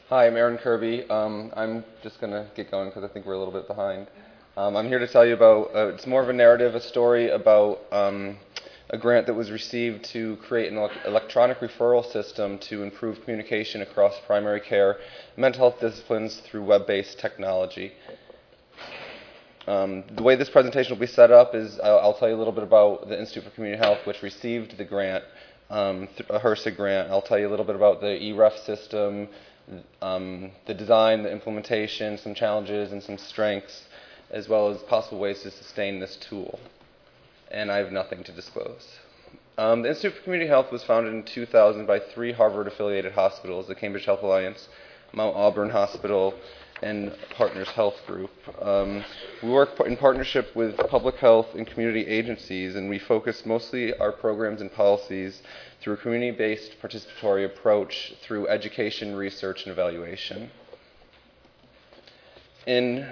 Hi, I'm Aaron Kirby. I'm just going to get going because I think we're a little bit behind. I'm here to tell you about, it's more of a narrative, a story about a grant that was received to create an electronic referral system to improve communication across primary care mental health disciplines through web-based technology. The way this presentation will be set up is I'll tell you a little bit about the Institute for Community Health, which received the grant, a HRSA grant. I'll tell you a little bit about the EREF system, the design, the implementation, some challenges and some strengths, as well as possible ways to sustain this tool. And I have nothing to disclose. The Institute for Community Health was founded in 2000 by 3 Harvard-affiliated hospitals, the Cambridge Health Alliance, Mount Auburn Hospital, and Partners Health Group. We work in partnership with public health and community agencies, and we focus mostly our programs and policies through a community-based participatory approach through education, research, and evaluation. In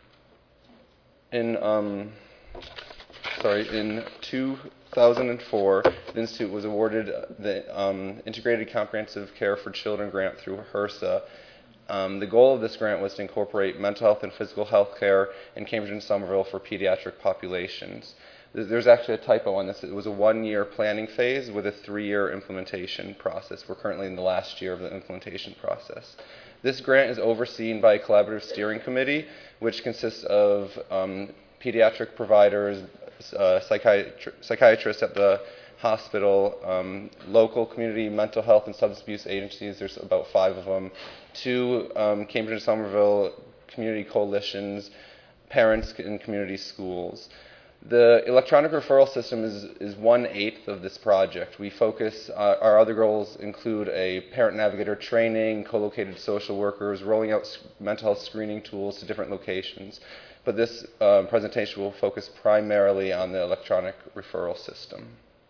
2004, the Institute was awarded the Integrated Comprehensive Care for Children grant through HRSA. The goal of this grant was to incorporate mental health and physical health care in Cambridge and Somerville for pediatric populations. There's actually a typo on this. It was a 1-year planning phase with a 3-year implementation process. We're currently in the last year of the implementation process. This grant is overseen by a collaborative steering committee, which consists of pediatric providers, psychiatrists at the hospital, local community mental health and substance abuse agencies. There's about 5 of them. 2 Cambridge and Somerville community coalitions, parents in community schools. The electronic referral system is 1/8 of this project. We focus, our other goals include a parent navigator training, co-located social workers, rolling out mental health screening tools to different locations. But this presentation will focus primarily on the electronic referral system.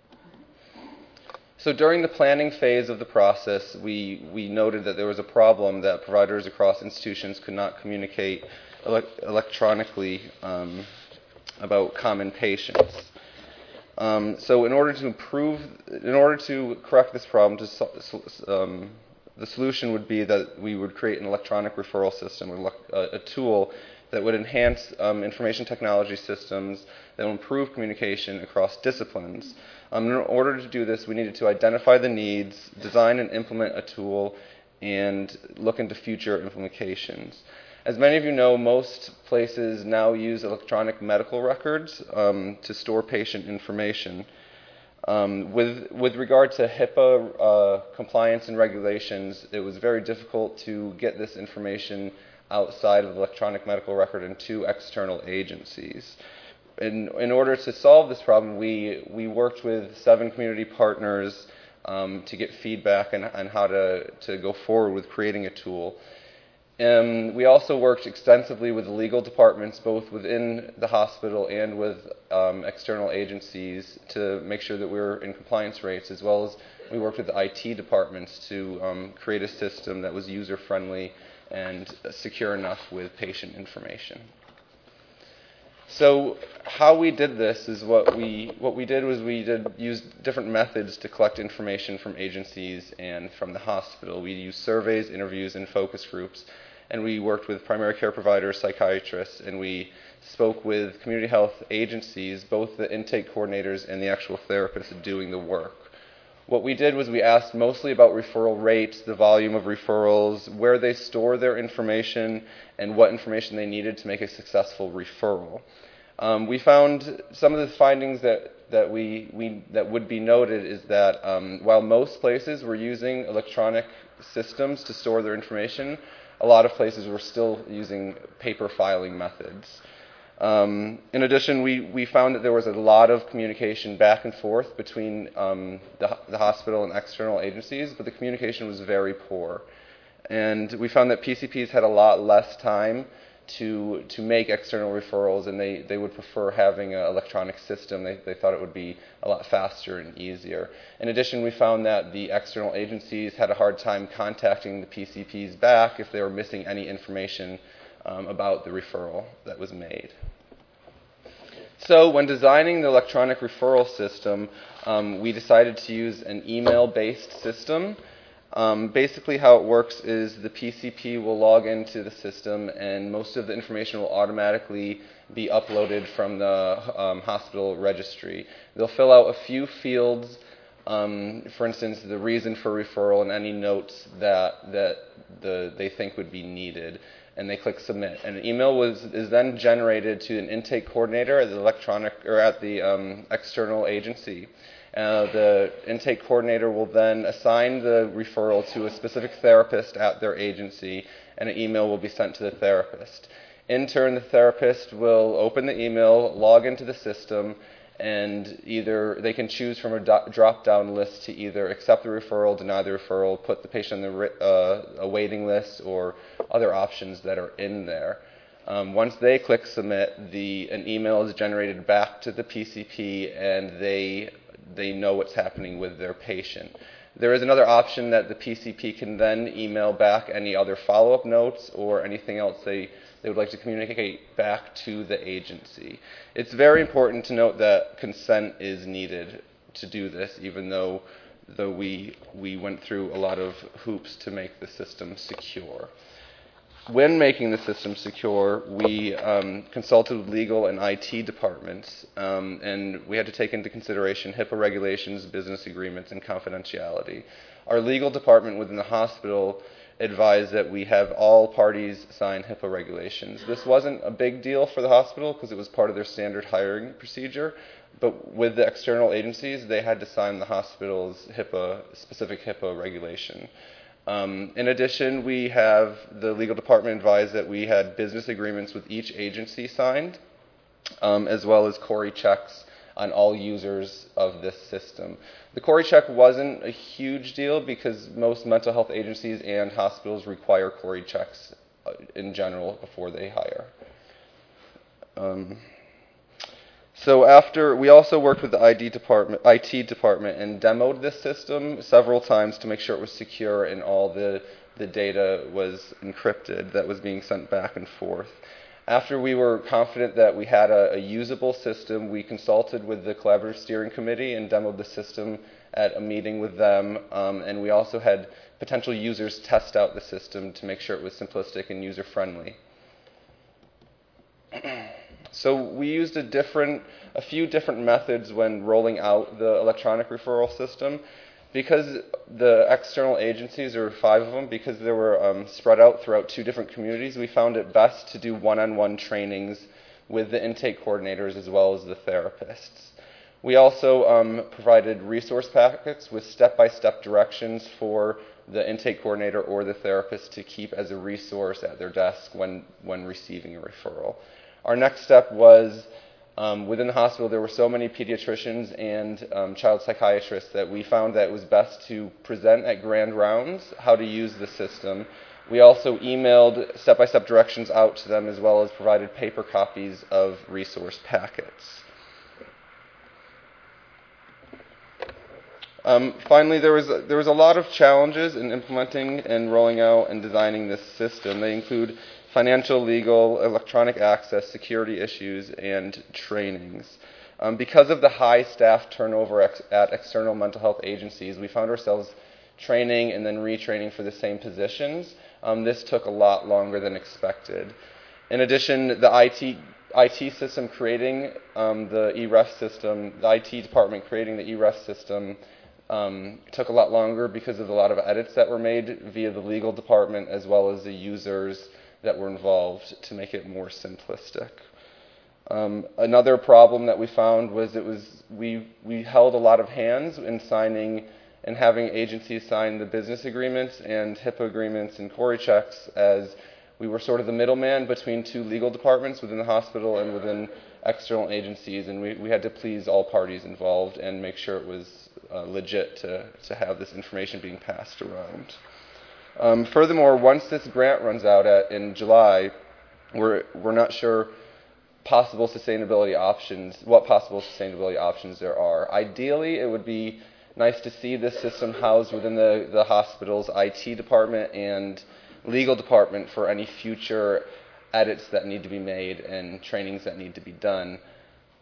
So during the planning phase of the process, we noted that there was a problem that providers across institutions could not communicate electronically about common patients. So in order to correct this problem, the solution would be that we would create an electronic referral system, a tool that would enhance information technology systems that will improve communication across disciplines. In order to do this, we needed to identify the needs, design and implement a tool, and look into future implementations. As many of you know, most places now use electronic medical records to store patient information. With regard to HIPAA compliance and regulations, it was very difficult to get this information outside of the electronic medical record and to external agencies. In order to solve this problem, we worked with 7 community partners to get feedback on how to go forward with creating a tool. We also worked extensively with the legal departments, both within the hospital and with external agencies, to make sure that we were in compliance rates, as well as we worked with the IT departments to create a system that was user-friendly and secure enough with patient information. So how we did this is what we did was we used different methods to collect information from agencies and from the hospital. We used surveys, interviews, and focus groups, and we worked with primary care providers, psychiatrists, and we spoke with community health agencies, both the intake coordinators and the actual therapists doing the work. What we did was we asked mostly about referral rates, the volume of referrals, where they store their information, and what information they needed to make a successful referral. We found some of the findings that would be noted is that while most places were using electronic systems to store their information, a lot of places were still using paper filing methods. In addition, we found that there was a lot of communication back and forth between the hospital and external agencies, but the communication was very poor. And we found that PCPs had a lot less time to make external referrals, and they would prefer having an electronic system. They thought it would be a lot faster and easier. In addition, we found that the external agencies had a hard time contacting the PCPs back if they were missing any information about the referral that was made. So when designing the electronic referral system, we decided to use an email-based system. Basically how it works is the PCP will log into the system and most of the information will automatically be uploaded from the hospital registry. They'll fill out a few fields, for instance, the reason for referral and any notes that they think would be needed, and they click submit. And an email is then generated to an intake coordinator at the external agency. The intake coordinator will then assign the referral to a specific therapist at their agency, and an email will be sent to the therapist. In turn, the therapist will open the email, log into the system, and either they can choose from a drop-down list to either accept the referral, deny the referral, put the patient on a waiting list, or other options that are in there. Once they click submit, an email is generated back to the PCP, and they know what's happening with their patient. There is another option that the PCP can then email back any other follow-up notes or anything else they would like to communicate back to the agency. It's very important to note that consent is needed to do this, even though we went through a lot of hoops to make the system secure. When making the system secure, we consulted with legal and IT departments, and we had to take into consideration HIPAA regulations, business agreements, and confidentiality. Our legal department within the hospital advised that we have all parties sign HIPAA regulations. This wasn't a big deal for the hospital because it was part of their standard hiring procedure, but with the external agencies, they had to sign the hospital's specific HIPAA regulation. In addition, we have the legal department advised that we had business agreements with each agency signed, as well as CORI checks on all users of this system. The CORI check wasn't a huge deal because most mental health agencies and hospitals require CORI checks in general before they hire. So after, we also worked with the IT department and demoed this system several times to make sure it was secure and all the data was encrypted that was being sent back and forth. After we were confident that we had a usable system, we consulted with the Collaborative Steering Committee and demoed the system at a meeting with them, and we also had potential users test out the system to make sure it was simplistic and user-friendly. So we used a few different methods when rolling out the electronic referral system. Because the external agencies, there were 5 of them, because they were spread out throughout 2 different communities, we found it best to do one-on-one trainings with the intake coordinators as well as the therapists. We also provided resource packets with step-by-step directions for the intake coordinator or the therapist to keep as a resource at their desk when receiving a referral. Our next step was, within the hospital, there were so many pediatricians and child psychiatrists that we found that it was best to present at grand rounds how to use the system. We also emailed step-by-step directions out to them as well as provided paper copies of resource packets. Finally, there was a lot of challenges in implementing and rolling out and designing this system. They include financial, legal, electronic access, security issues, and trainings. Because of the high staff turnover at external mental health agencies, we found ourselves training and then retraining for the same positions. This took a lot longer than expected. In addition, the IT system creating the eRef system, the IT department creating the eRef system took a lot longer because of a lot of edits that were made via the legal department as well as the users that were involved to make it more simplistic. Another problem that we found was we held a lot of hands in signing and having agencies sign the business agreements and HIPAA agreements and CORI checks, as we were sort of the middleman between 2 legal departments within the hospital and within external agencies, and we had to please all parties involved and make sure it was legit to have this information being passed around. Furthermore, once this grant runs out in July, we're not sure what possible sustainability options there are. Ideally, it would be nice to see this system housed within the hospital's IT department and legal department for any future edits that need to be made and trainings that need to be done.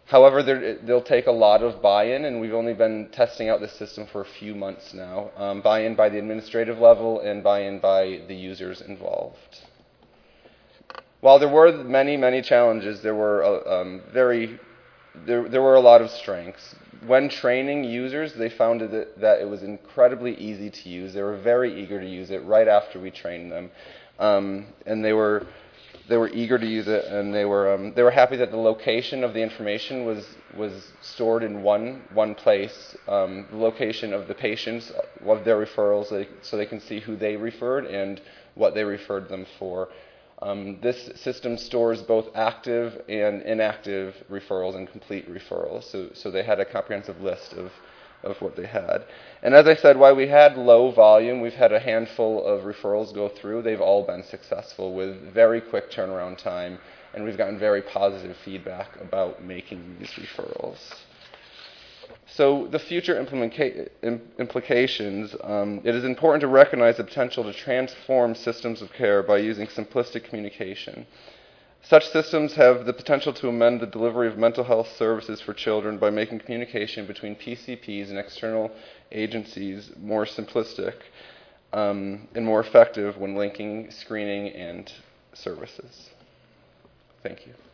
However, they'll take a lot of buy-in, and we've only been testing out this system for a few months now. Buy-in by the administrative level and buy-in by the users involved. While there were many, many challenges, there were there were a lot of strengths. When training users, they found that it was incredibly easy to use. They were very eager to use it right after we trained them, and they were eager to use it, and they were happy that the location of the information was stored in one place, the location of the patients, of their referrals, so they can see who they referred and what they referred them for. This system stores both active and inactive referrals and complete referrals, so they had a comprehensive list of what they had. And as I said, while we had low volume, we've had a handful of referrals go through. They've all been successful with very quick turnaround time, and we've gotten very positive feedback about making these referrals. So the future implications, it is important to recognize the potential to transform systems of care by using simplistic communication. Such systems have the potential to amend the delivery of mental health services for children by making communication between PCPs and external agencies more simplistic and more effective when linking screening and services. Thank you.